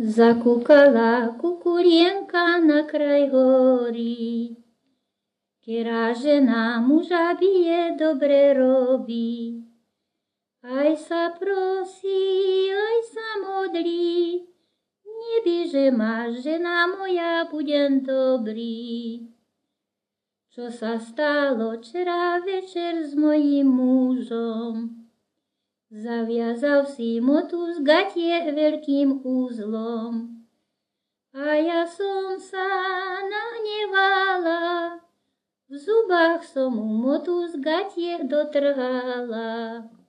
Zakúkala kukurienka na kraj hory. Ktorá žena muža bije, dobre robí. Aj sa prosí, aj sa modlí, neby, že ma žena moja, budem dobrý. Čo sa stalo včera večer s mojím mužom? Zaviazal si motus gatieh veľkým úzlom. A ja som sa nahnevala, v zubách som mu motus gatieh dotrhala.